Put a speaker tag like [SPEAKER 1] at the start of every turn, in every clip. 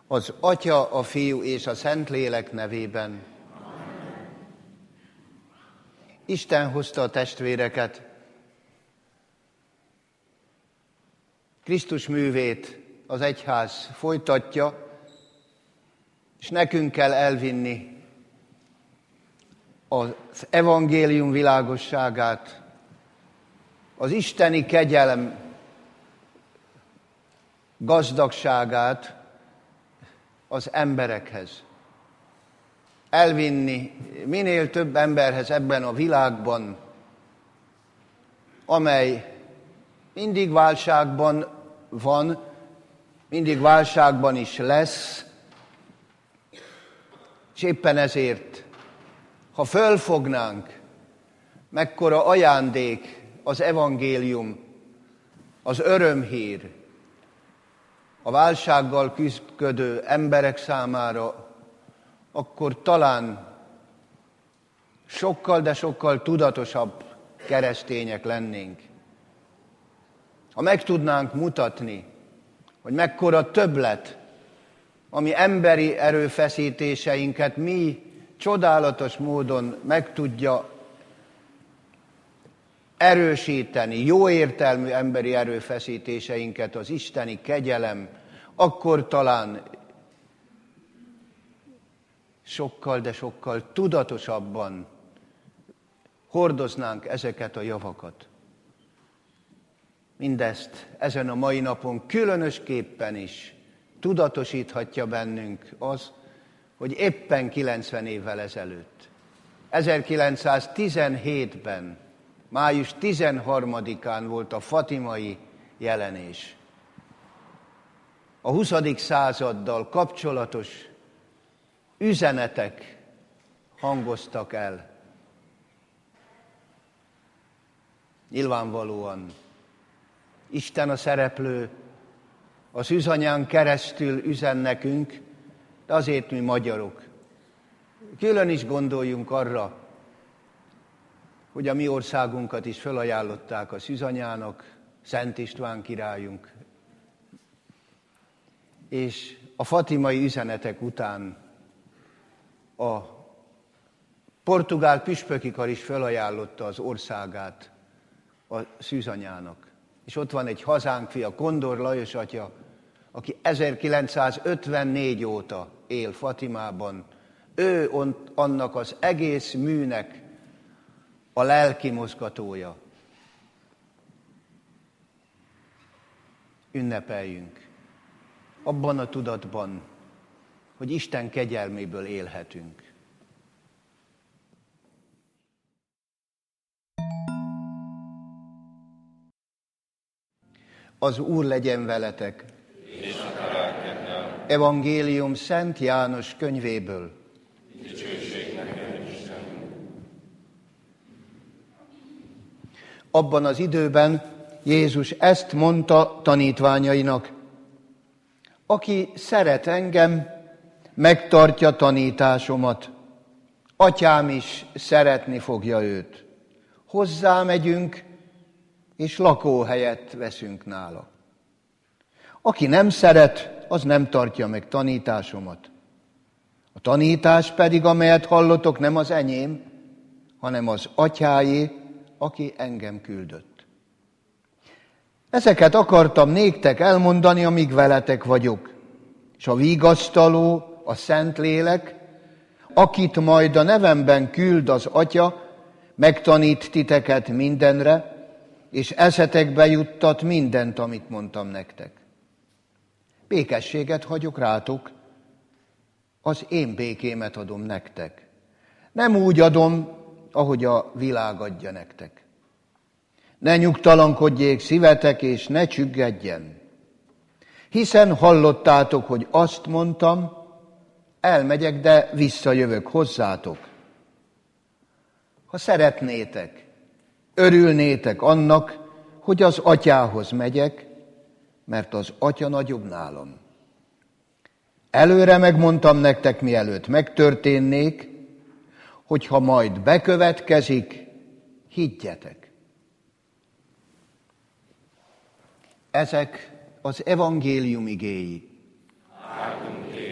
[SPEAKER 1] Az Atya, a Fiú és a Szentlélek nevében. Amen. Isten hozta a testvéreket. Krisztus művét az egyház folytatja, és nekünk kell elvinni az evangélium világosságát, az isteni kegyelem gazdagságát az emberekhez. Elvinni minél több emberhez ebben a világban, amely mindig válságban van, mindig válságban is lesz, és éppen ezért, ha fölfognánk, mekkora ajándék az evangélium, az örömhír, a válsággal küzdködő emberek számára, akkor talán sokkal, de sokkal tudatosabb keresztények lennénk. Ha meg tudnánk mutatni, hogy mekkora többlet, ami emberi erőfeszítéseinket mi csodálatos módon meg tudja erősíteni, jó értelmű emberi erőfeszítéseinket az isteni kegyelem, akkor talán sokkal, de sokkal tudatosabban hordoznánk ezeket a javakat. Mindezt ezen a mai napon különösképpen is tudatosíthatja bennünk az, hogy éppen 90 évvel ezelőtt, 1917-ben, május 13-án volt a fatimai jelenés. A 20. századdal kapcsolatos üzenetek hangoztak el. Nyilvánvalóan Isten a szereplő, az szűzanyán keresztül üzen nekünk, de azért mi magyarok külön is gondoljunk arra, hogy a mi országunkat is felajánlották a szűzanyának, Szent István királyunk. És a fatimai üzenetek után a portugál püspöki kar is felajánlotta az országát a szűzanyának. És ott van egy hazánk fia, Kondor Lajos atya, aki 1954 óta él Fatimában. Ő annak az egész műnek a lelki mozgatója. Ünnepeljünk abban a tudatban, hogy Isten kegyelméből élhetünk. Az Úr legyen veletek.
[SPEAKER 2] És a lelkeddel.
[SPEAKER 1] Evangélium Szent János könyvéből.
[SPEAKER 2] Dicsőség neked, Istenünk.
[SPEAKER 1] Abban az időben Jézus ezt mondta tanítványainak: aki szeret engem, megtartja tanításomat. Atyám is szeretni fogja őt. Hozzá megyünk, és lakóhelyet veszünk nála. Aki nem szeret, az nem tartja meg tanításomat. A tanítás pedig, amelyet hallotok, nem az enyém, hanem az Atyáé, aki engem küldött. Ezeket akartam néktek elmondani, amíg veletek vagyok. És a vigasztaló, a Szentlélek, akit majd a nevemben küld az Atya, megtanít titeket mindenre, és eszetekbe juttat mindent, amit mondtam nektek. Békességet hagyok rátok, az én békémet adom nektek. Nem úgy adom, ahogy a világ adja nektek. Ne nyugtalankodjék szívetek, és ne csüggedjen. Hiszen hallottátok, hogy azt mondtam, elmegyek, de visszajövök hozzátok. Ha szeretnétek, örülnétek annak, hogy az Atyához megyek, mert az Atya nagyobb nálam. Előre megmondtam nektek, mielőtt megtörténnék, hogyha majd bekövetkezik, higgyetek. Ezek az evangélium igéi.
[SPEAKER 2] Áldunk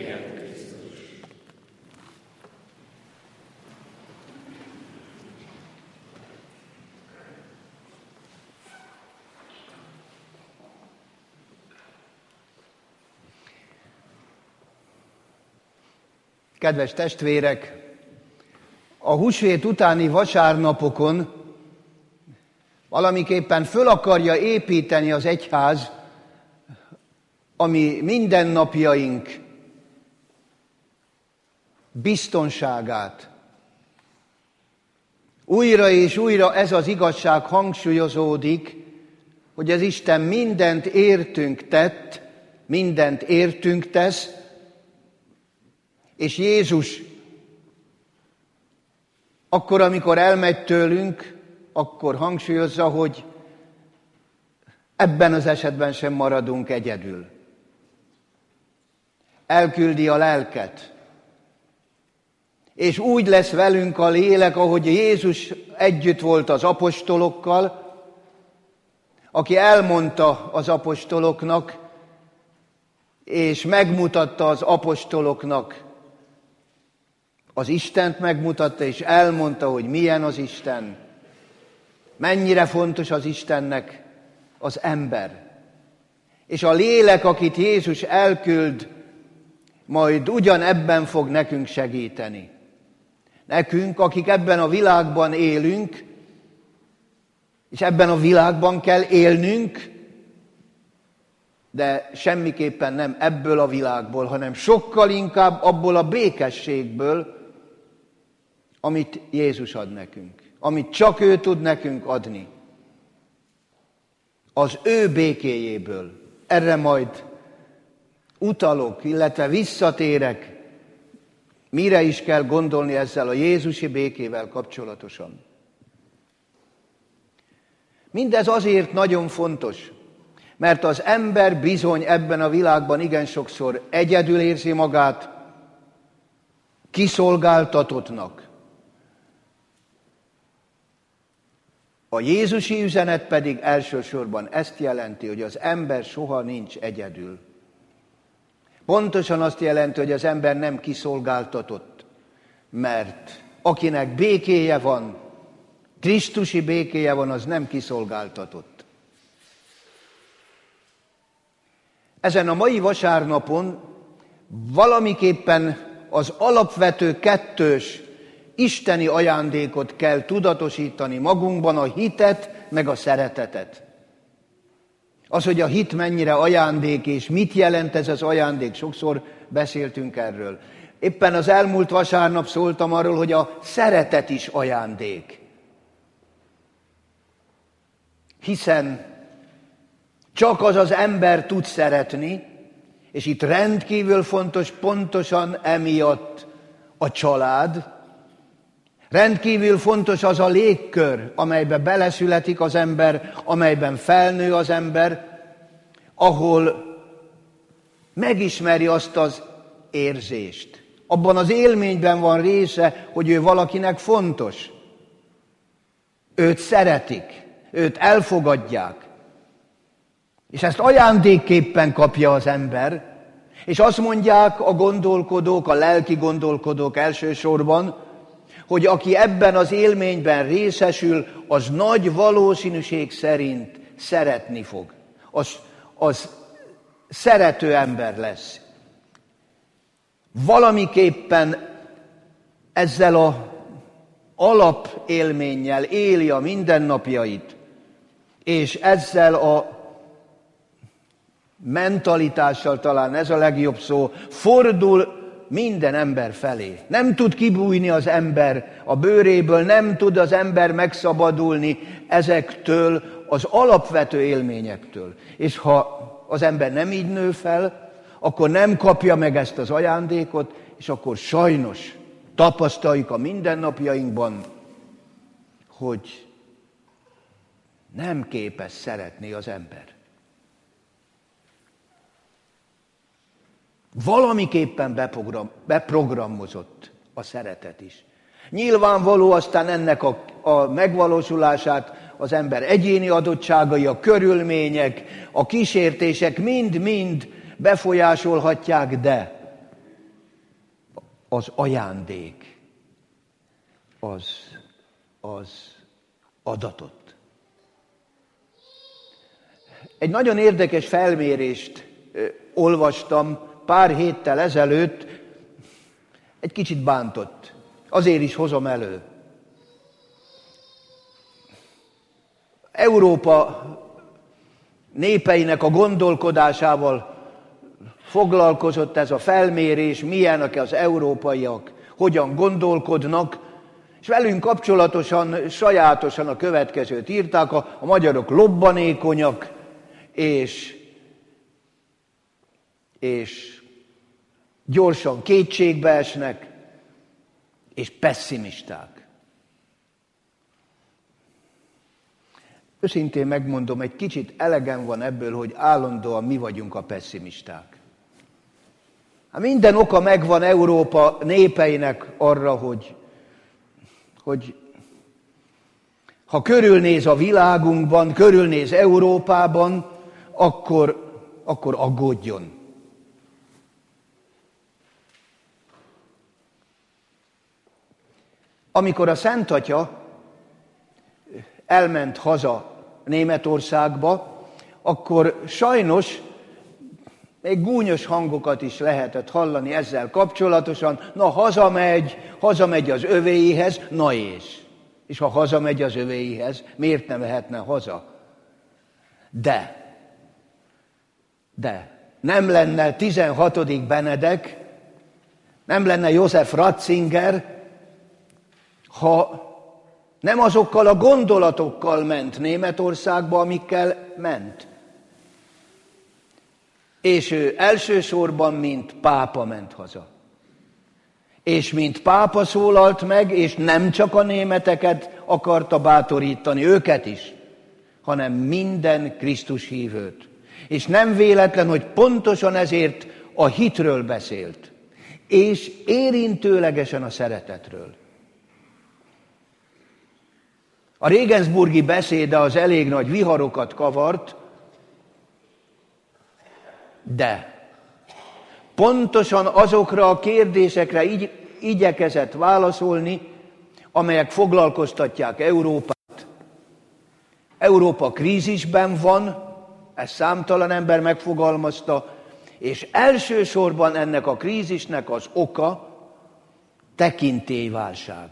[SPEAKER 1] Kedves testvérek, a húsvét utáni vasárnapokon valamiképpen föl akarja építeni az egyház a mi mindennapjaink biztonságát. Újra és újra ez az igazság hangsúlyozódik, hogy az Isten mindent értünk tett, mindent értünk tesz, és Jézus akkor, amikor elmegy tőlünk, akkor hangsúlyozza, hogy ebben az esetben sem maradunk egyedül. Elküldi a lelket, és úgy lesz velünk a lélek, ahogy Jézus együtt volt az apostolokkal, aki elmondta az apostoloknak, és megmutatta az apostoloknak, az Istent megmutatta, és elmondta, hogy milyen az Isten, mennyire fontos az Istennek az ember. És a lélek, akit Jézus elküld, majd ugyanebben fog nekünk segíteni. Nekünk, akik ebben a világban élünk, és ebben a világban kell élnünk, de semmiképpen nem ebből a világból, hanem sokkal inkább abból a békességből, amit Jézus ad nekünk, amit csak ő tud nekünk adni. Az ő békéjéből. Erre majd utalok, illetve visszatérek, mire is kell gondolni ezzel a Jézusi békével kapcsolatosan. Mindez azért nagyon fontos, mert az ember bizony ebben a világban igen sokszor egyedül érzi magát, kiszolgáltatottnak. A Jézusi üzenet pedig elsősorban ezt jelenti, hogy az ember soha nincs egyedül. Pontosan azt jelenti, hogy az ember nem kiszolgáltatott, mert akinek békéje van, krisztusi békéje van, az nem kiszolgáltatott. Ezen a mai vasárnapon valamiképpen az alapvető kettős isteni ajándékot kell tudatosítani magunkban, a hitet meg a szeretetet. Az, hogy a hit mennyire ajándék, és mit jelent ez az ajándék, sokszor beszéltünk erről. Éppen az elmúlt vasárnap szóltam arról, hogy a szeretet is ajándék. Hiszen csak az az ember tud szeretni, és itt rendkívül fontos pontosan emiatt a család, rendkívül fontos az a légkör, amelybe beleszületik az ember, amelyben felnő az ember, ahol megismeri azt az érzést. Abban az élményben van része, hogy ő valakinek fontos. Őt szeretik, őt elfogadják. És ezt ajándékképpen kapja az ember, és azt mondják a gondolkodók, a lelki gondolkodók elsősorban, hogy aki ebben az élményben részesül, az nagy valószínűség szerint szeretni fog. Az szerető ember lesz. Valamiképpen ezzel az alapélménnyel éli a mindennapjait, és ezzel a mentalitással, talán ez a legjobb szó, fordul minden ember felé. Nem tud kibújni az ember a bőréből, nem tud az ember megszabadulni ezektől az alapvető élményektől. És ha az ember nem így nő fel, akkor nem kapja meg ezt az ajándékot, és akkor sajnos tapasztaljuk a mindennapjainkban, hogy nem képes szeretni az ember. Valamiképpen beprogramozott a szeretet is. Nyilvánvaló aztán ennek a megvalósulását az ember egyéni adottságai, a körülmények, a kísértések mind-mind befolyásolhatják, de az ajándék az adatott. Egy nagyon érdekes felmérést olvastam pár héttel ezelőtt, egy kicsit bántott. Azért is hozom elő. Európa népeinek a gondolkodásával foglalkozott ez a felmérés, milyenek az európaiak, hogyan gondolkodnak, és velünk kapcsolatosan, sajátosan a következőt írták: a magyarok lobbanékonyak, és gyorsan kétségbe esnek, és pesszimisták. Őszintén megmondom, egy kicsit elegem van ebből, hogy állandóan mi vagyunk a pesszimisták. Hát minden oka megvan Európa népeinek arra, hogy ha körülnéz a világunkban, körülnéz Európában, akkor aggódjon. Amikor a Szent Atya elment haza Németországba, akkor sajnos még gúnyos hangokat is lehetett hallani ezzel kapcsolatosan. Na, hazamegy az övéihez, na és ha hazamegy az övéihez, miért nem mehetne haza? De nem lenne 16. Benedek, nem lenne József Ratzinger, ha nem azokkal a gondolatokkal ment Németországba, amikkel ment. És ő elsősorban, mint pápa ment haza. És mint pápa szólalt meg, és nem csak a németeket akarta bátorítani, őket is, hanem minden Krisztus hívőt. És nem véletlen, hogy pontosan ezért a hitről beszélt, és érintőlegesen a szeretetről. A regensburgi beszéde az elég nagy viharokat kavart, de pontosan azokra a kérdésekre igyekezett válaszolni, amelyek foglalkoztatják Európát. Európa krízisben van, ezt számtalan ember megfogalmazta, és elsősorban ennek a krízisnek az oka tekintélyválság.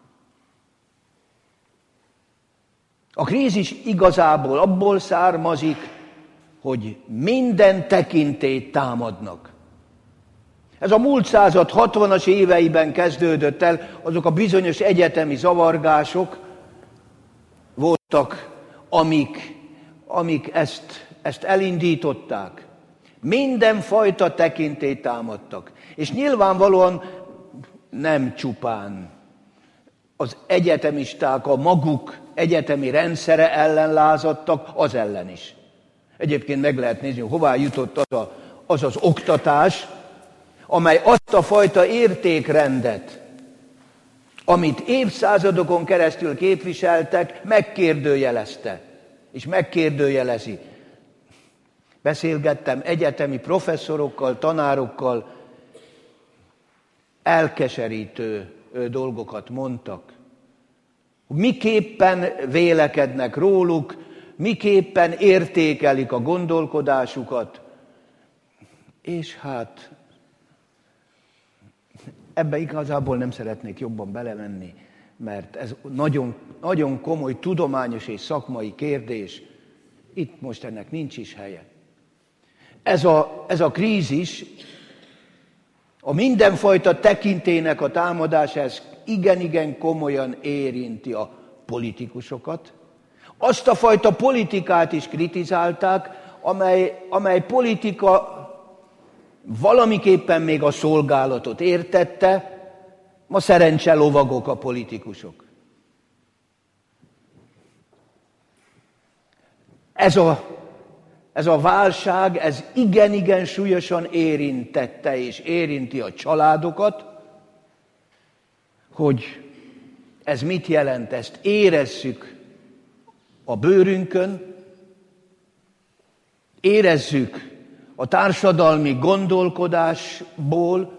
[SPEAKER 1] A krízis igazából abból származik, hogy minden tekintélyt támadnak. Ez a múlt század 60-as éveiben kezdődött el, azok a bizonyos egyetemi zavargások voltak, amik ezt elindították. Mindenfajta tekintélyt támadtak. És nyilvánvalóan nem csupán az egyetemisták a maguk egyetemi rendszere ellen lázadtak, az ellen is. Egyébként meg lehet nézni, hogy hová jutott az oktatás, amely azt a fajta értékrendet, amit évszázadokon keresztül képviseltek, megkérdőjelezte, és megkérdőjelezi. Beszélgettem egyetemi professzorokkal, tanárokkal, elkeserítő dolgokat mondtak. Miképpen vélekednek róluk, miképpen értékelik a gondolkodásukat, és hát ebbe igazából nem szeretnék jobban belemenni, mert ez nagyon, nagyon komoly tudományos és szakmai kérdés. Itt most ennek nincs is helye. Ez a krízis, a mindenfajta tekintélynek a támadása, ez igen komolyan érinti a politikusokat. Azt a fajta politikát is kritizálták, amely politika valamiképpen még a szolgálatot értette, ma szerencse lovagok a politikusok. Ez a válság, ez igen súlyosan érintette és érinti a családokat, hogy ez mit jelent, ezt érezzük a bőrünkön, érezzük a társadalmi gondolkodásból,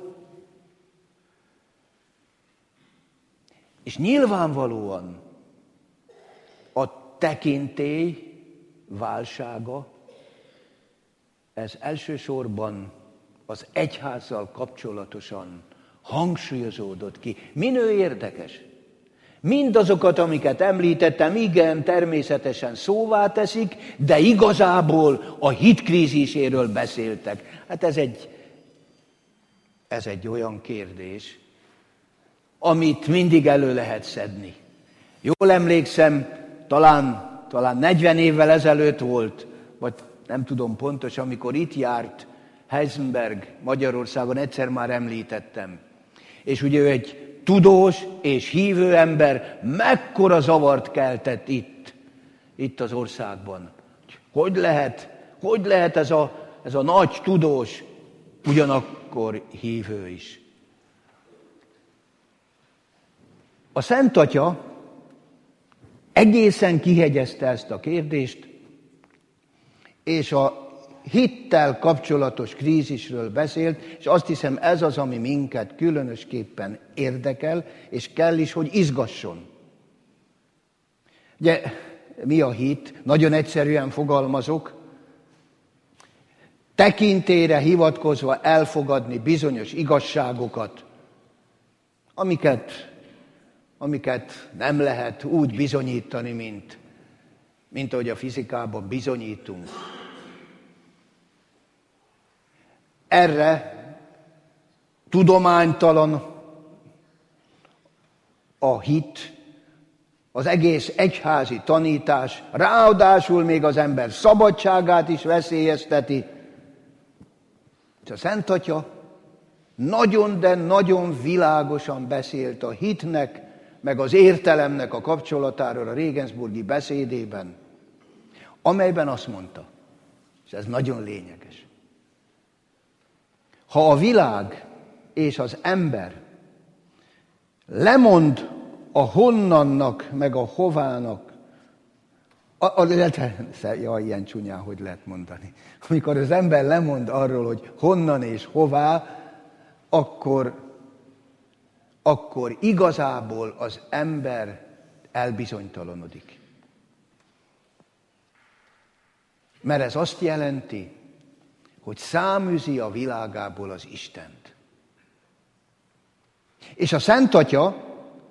[SPEAKER 1] és nyilvánvalóan a tekintély válsága, ez elsősorban az egyházzal kapcsolatosan hangsúlyozódott ki. Minő érdekes. Mindazokat, amiket említettem, igen, természetesen szóvá teszik, de igazából a hitkríziséről beszéltek. Hát ez egy olyan kérdés, amit mindig elő lehet szedni. Jól emlékszem, talán 40 évvel ezelőtt volt, vagy nem tudom pontosan, amikor itt járt Heisenberg Magyarországon, egyszer már említettem. És ugye ő egy tudós és hívő ember, mekkora zavart keltett itt az országban. Hogy lehet ez a nagy tudós, ugyanakkor hívő is? A Szent Atya egészen kihegyezte ezt a kérdést, és a hittel kapcsolatos krízisről beszélt, és azt hiszem ez az, ami minket különösképpen érdekel, és kell is, hogy izgasson. Ugye, mi a hit? Nagyon egyszerűen fogalmazok. Tekintélyre hivatkozva elfogadni bizonyos igazságokat, amiket nem lehet úgy bizonyítani, mint ahogy a fizikában bizonyítunk. Erre tudománytalan a hit, az egész egyházi tanítás, ráadásul még az ember szabadságát is veszélyezteti. És a Szent Atya nagyon, de nagyon világosan beszélt a hitnek, meg az értelemnek a kapcsolatáról a regensburgi beszédében, amelyben azt mondta, és ez nagyon lényeges, ha a világ és az ember lemond a honnannak, meg a hovának, ilyen csúnyán, hogy lehet mondani. Amikor az ember lemond arról, hogy honnan és hová, akkor igazából az ember elbizonytalanodik. Mert ez azt jelenti, hogy száműzi a világából az Istent. És a Szent Atya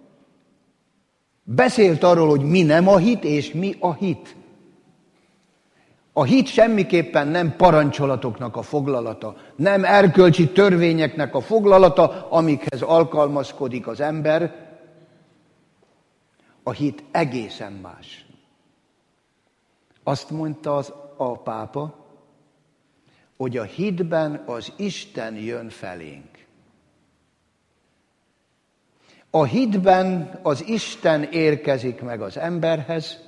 [SPEAKER 1] beszélt arról, hogy mi nem a hit, és mi a hit. A hit semmiképpen nem parancsolatoknak a foglalata, nem erkölcsi törvényeknek a foglalata, amikhez alkalmazkodik az ember. A hit egészen más. Azt mondta a pápa, hogy a hitben az Isten jön felénk. A hitben az Isten érkezik meg az emberhez,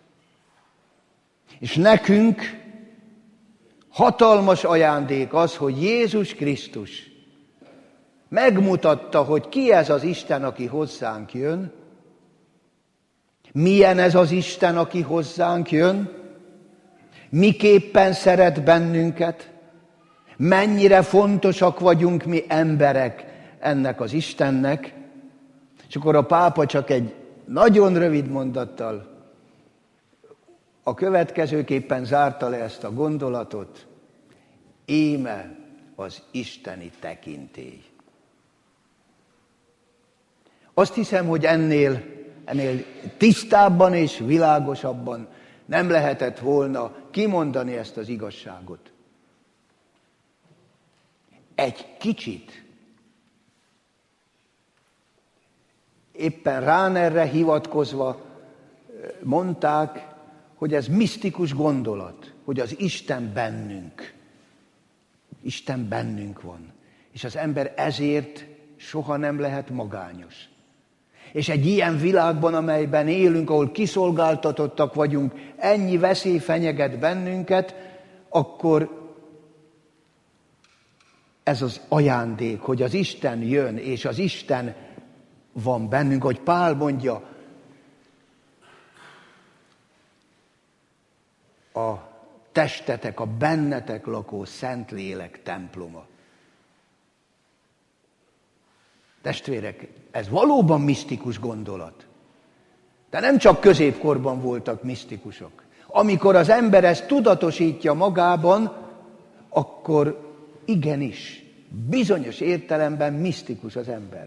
[SPEAKER 1] és nekünk hatalmas ajándék az, hogy Jézus Krisztus megmutatta, hogy ki ez az Isten, aki hozzánk jön, milyen ez az Isten, aki hozzánk jön, miképpen szeret bennünket, mennyire fontosak vagyunk mi emberek ennek az Istennek, és akkor a pápa csak egy nagyon rövid mondattal a következőképpen zárta le ezt a gondolatot: íme az isteni tekintély. Azt hiszem, hogy ennél tisztábban és világosabban nem lehetett volna kimondani ezt az igazságot. Egy kicsit éppen Rahnerre hivatkozva mondták, hogy ez misztikus gondolat, hogy az Isten bennünk. Isten bennünk van. És az ember ezért soha nem lehet magányos. És egy ilyen világban, amelyben élünk, ahol kiszolgáltatottak vagyunk, ennyi veszély fenyeget bennünket, akkor ez az ajándék, hogy az Isten jön, és az Isten van bennünk, hogy Pál mondja, a testetek, a bennetek lakó Szentlélek temploma. Testvérek, ez valóban misztikus gondolat. De nem csak középkorban voltak misztikusok. Amikor az ember ezt tudatosítja magában, akkor igenis bizonyos értelemben misztikus az ember.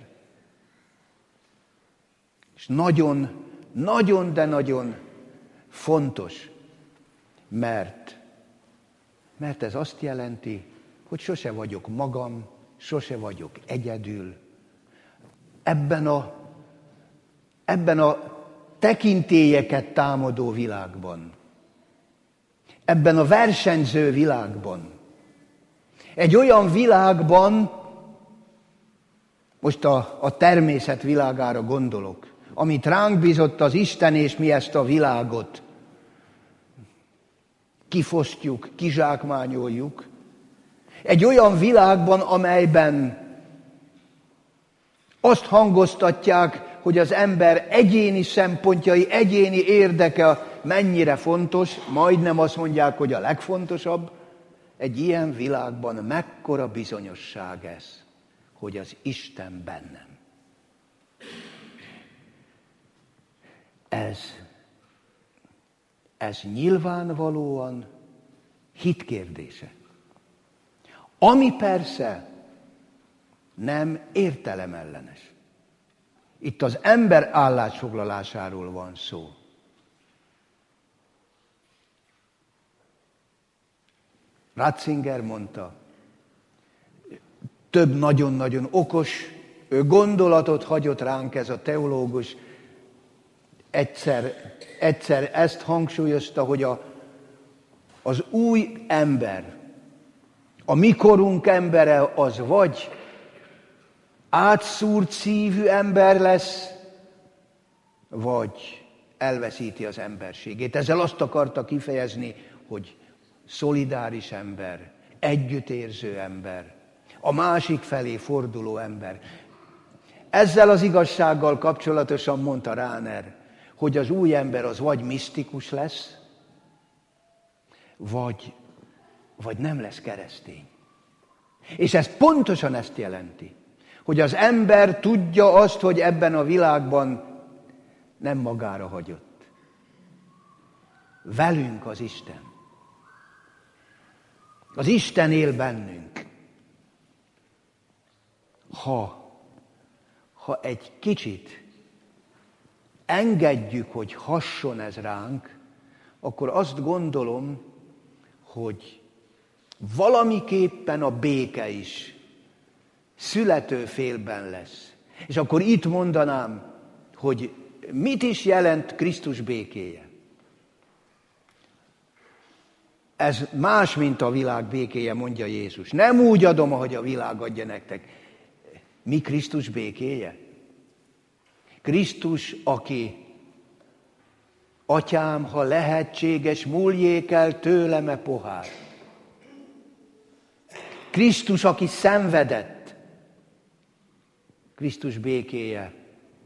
[SPEAKER 1] És nagyon, nagyon, de nagyon fontos, mert ez azt jelenti, hogy sose vagyok magam, sose vagyok egyedül. Ebben a tekintélyeket támadó világban, ebben a versenyző világban, egy olyan világban, most a természet világára gondolok, amit ránk bízott az Isten, és mi ezt a világot kifosztjuk, kizsákmányoljuk. Egy olyan világban, amelyben azt hangoztatják, hogy az ember egyéni szempontjai, egyéni érdeke mennyire fontos, majdnem azt mondják, hogy a legfontosabb. Egy ilyen világban mekkora bizonyosság ez, hogy az Isten bennem. Ez nyilvánvalóan hit kérdése. Ami persze nem értelemellenes. Itt az ember állásfoglalásáról van szó. Ratzinger mondta, több nagyon-nagyon okos gondolatot hagyott ránk ez a teológus. Egyszer ezt hangsúlyozta, hogy az új ember, a mikorunk embere az vagy átszúrt szívű ember lesz, vagy elveszíti az emberségét. Ezzel azt akarta kifejezni, hogy szolidáris ember, együttérző ember, a másik felé forduló ember. Ezzel az igazsággal kapcsolatosan mondta Rahner, hogy az új ember az vagy misztikus lesz, vagy nem lesz keresztény. És ez pontosan ezt jelenti, hogy az ember tudja azt, hogy ebben a világban nem magára hagyott. Velünk az Isten. Az Isten él bennünk. Ha egy kicsit engedjük, hogy hasson ez ránk, akkor azt gondolom, hogy valamiképpen a béke is születőfélben lesz. És akkor itt mondanám, hogy mit is jelent Krisztus békéje. Ez más, mint a világ békéje, mondja Jézus. Nem úgy adom, ahogy a világ adja nektek. Mi Krisztus békéje? Krisztus, aki, atyám, ha lehetséges, múljék el tőlem e pohár. Krisztus, aki szenvedett. Krisztus békéje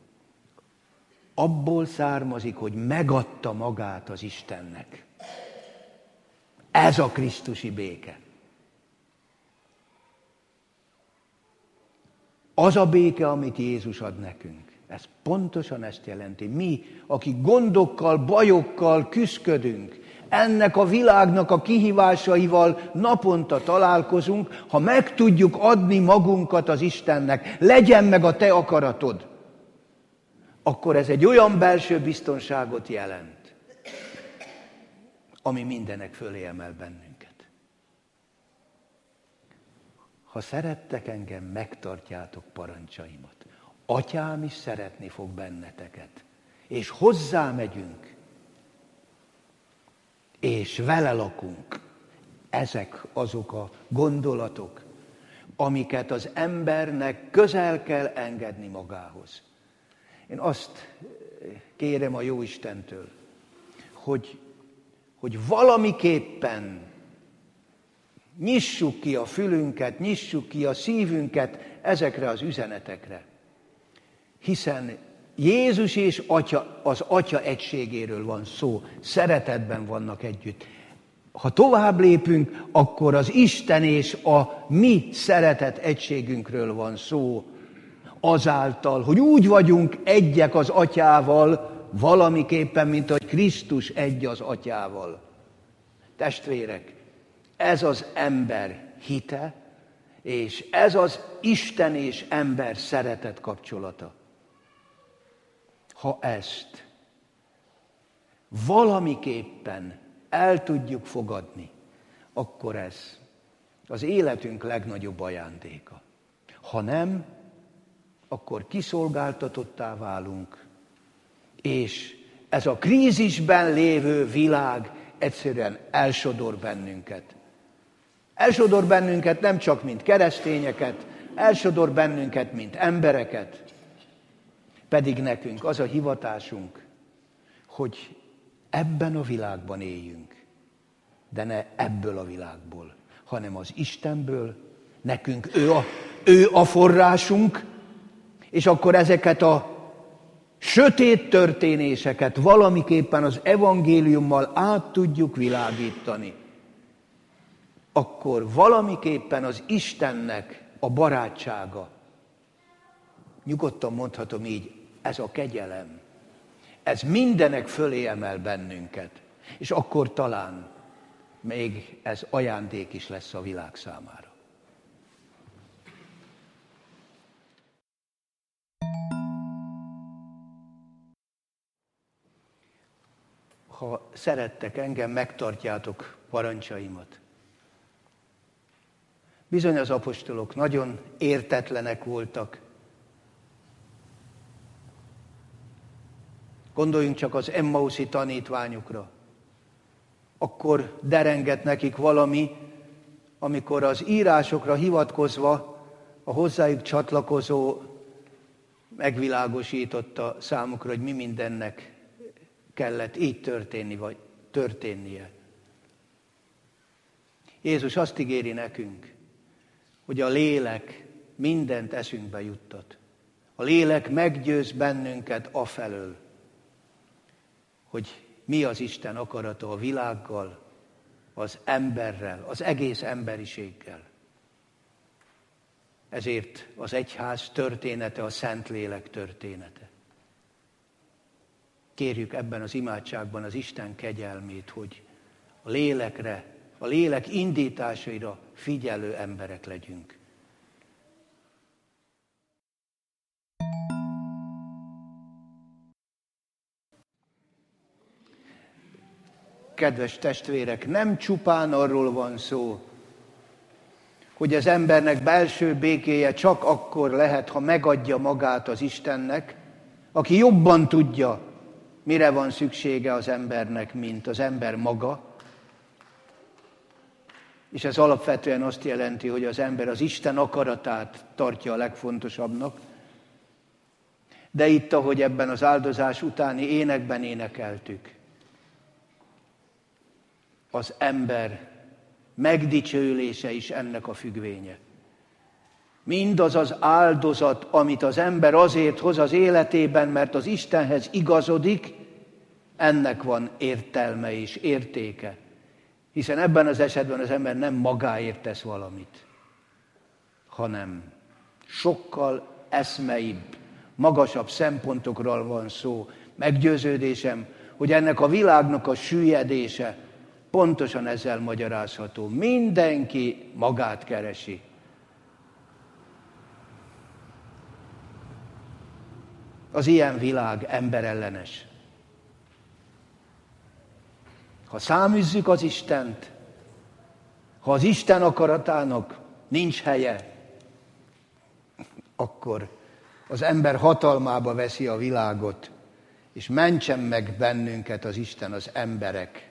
[SPEAKER 1] abból származik, hogy megadta magát az Istennek. Ez a krisztusi béke. Az a béke, amit Jézus ad nekünk. Ez pontosan ezt jelenti. Mi, akik gondokkal, bajokkal küszködünk, ennek a világnak a kihívásaival naponta találkozunk, ha meg tudjuk adni magunkat az Istennek, legyen meg a te akaratod, akkor ez egy olyan belső biztonságot jelent, ami mindenek fölé emel bennünket. Ha szerettek engem, megtartjátok parancsaimat. Atyám is szeretni fog benneteket. És hozzá megyünk, és vele lakunk. Ezek azok a gondolatok, amiket az embernek közel kell engedni magához. Én azt kérem a Jóistentől, hogy valamiképpen nyissuk ki a fülünket, nyissuk ki a szívünket ezekre az üzenetekre. Hiszen Jézus és az Atya egységéről van szó, szeretetben vannak együtt. Ha tovább lépünk, akkor az Isten és a mi szeretet egységünkről van szó, azáltal, hogy úgy vagyunk egyek az Atyával, valamiképpen, mint hogy Krisztus egy az Atyával. Testvérek, ez az ember hite, És ez az Isten és ember szeretet kapcsolata. Ha ezt valamiképpen el tudjuk fogadni, akkor ez az életünk legnagyobb ajándéka. Ha nem, akkor kiszolgáltatottá válunk, és ez a krízisben lévő világ egyszerűen elsodor bennünket. Elsodor bennünket nem csak mint keresztényeket, elsodor bennünket mint embereket, pedig nekünk az a hivatásunk, hogy ebben a világban éljünk, de ne ebből a világból, hanem az Istenből, nekünk ő a forrásunk, és akkor ezeket a sötét történéseket valamiképpen az evangéliummal át tudjuk világítani. Akkor valamiképpen az Istennek a barátsága, nyugodtan mondhatom így, ez a kegyelem, ez mindenek fölé emel bennünket, és akkor talán még ez ajándék is lesz a világ számára. Ha szerettek engem, megtartjátok parancsaimat. Bizony az apostolok nagyon értetlenek voltak. Gondoljunk csak az Emmauszi tanítványokra. Akkor derengett nekik valami, amikor az írásokra hivatkozva a hozzájuk csatlakozó megvilágosította számukra, hogy mi mindennek kellett így történni, vagy történnie. Jézus azt ígéri nekünk, hogy a lélek mindent eszünkbe juttat. A lélek meggyőz bennünket afelől, hogy mi az Isten akarata a világgal, az emberrel, az egész emberiséggel. Ezért az egyház története a Szentlélek története. Kérjük ebben az imádságban az Isten kegyelmét, hogy a lélekre, a lélek indításaira figyelő emberek legyünk. Kedves testvérek, nem csupán arról van szó, hogy az embernek belső békéje csak akkor lehet, ha megadja magát az Istennek, aki jobban tudja, mire van szüksége az embernek, mint az ember maga. És ez alapvetően azt jelenti, hogy az ember az Isten akaratát tartja a legfontosabbnak. De itt, ahogy ebben az áldozás utáni énekben énekeltük, az ember megdicsőülése is ennek a függvénye. Mindaz az áldozat, amit az ember azért hoz az életében, mert az Istenhez igazodik, ennek van értelme és értéke. Hiszen ebben az esetben az ember nem magáért tesz valamit, hanem sokkal eszmeibb, magasabb szempontokról van szó. Meggyőződésem, hogy ennek a világnak a süllyedése pontosan ezzel magyarázható. Mindenki magát keresi. Az ilyen világ emberellenes. Ha száműzzük az Istent, ha az Isten akaratának nincs helye, akkor az ember hatalmába veszi a világot, és mentsen meg bennünket az Isten az emberek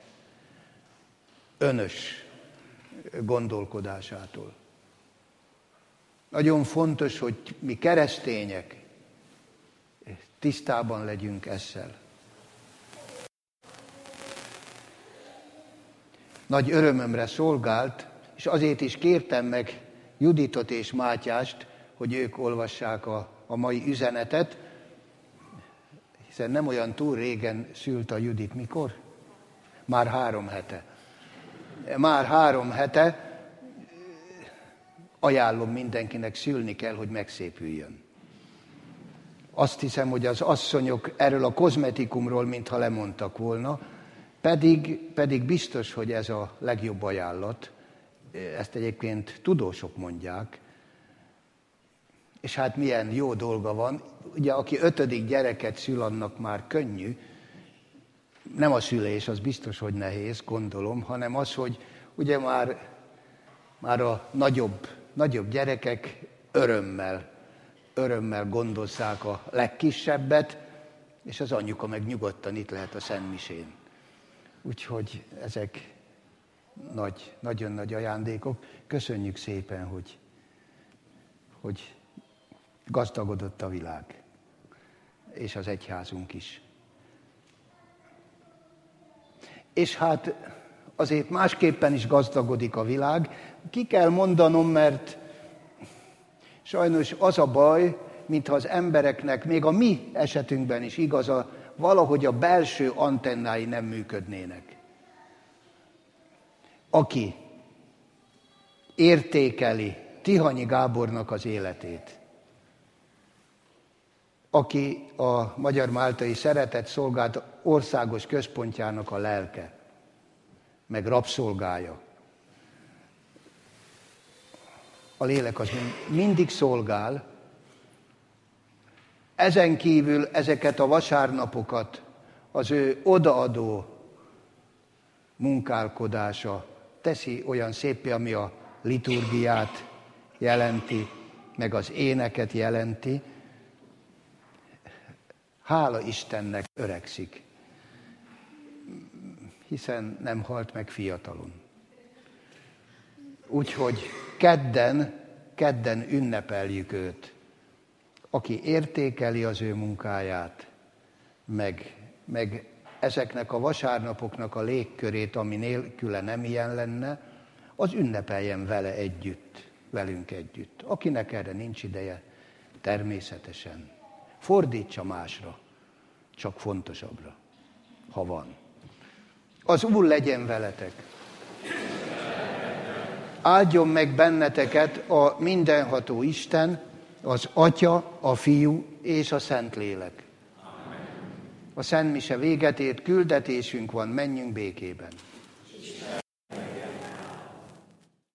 [SPEAKER 1] önös gondolkodásától. Nagyon fontos, hogy mi keresztények tisztában legyünk ezzel. Nagy örömömre szolgált, és azért is kértem meg Juditot és Mátyást, hogy ők olvassák a mai üzenetet, hiszen nem olyan túl régen szült a Judit. Mikor? Már 3 hete. Már 3 hete. Ajánlom mindenkinek, szülni kell, hogy megszépüljön. Azt hiszem, hogy az asszonyok erről a kozmetikumról mintha lemondtak volna, pedig biztos, hogy ez a legjobb ajánlat. Ezt egyébként tudósok mondják, És hát milyen jó dolga van. Ugye, aki 5. gyereket szül, annak már könnyű. Nem a szülés, az biztos, hogy nehéz, gondolom, hanem az, hogy ugye már a nagyobb gyerekek örömmel gondozzák a legkisebbet, és az anyuka meg nyugodtan itt lehet a szentmisén. Úgyhogy ezek nagyon nagy ajándékok. Köszönjük szépen, hogy gazdagodott a világ, és az egyházunk is. És hát azért másképpen is gazdagodik a világ. Ki kell mondanom, mert sajnos az a baj, mintha az embereknek, még a mi esetünkben is igaz, valahogy a belső antennái nem működnének. Aki értékeli Tihanyi Gábornak az életét, aki a Magyar-Máltai Szeretett Szolgálat országos központjának a lelke, meg rabszolgája. A lélek az mindig szolgál. Ezen kívül ezeket a vasárnapokat az ő odaadó munkálkodása teszi olyan széppé, ami a liturgiát jelenti, meg az éneket jelenti. Hála Istennek öregszik, hiszen nem halt meg fiatalon. Úgyhogy kedden ünnepeljük őt, aki értékeli az ő munkáját, meg ezeknek a vasárnapoknak a légkörét, ami nélküle nem ilyen lenne, az ünnepeljen velünk együtt. Akinek erre nincs ideje, természetesen fordítsa másra, csak fontosabbra, ha van. Az Úr legyen veletek. Áldjon meg benneteket a mindenható Isten, az Atya, a Fiú és a Szentlélek. A szentmise véget ért, küldetésünk van, menjünk békében.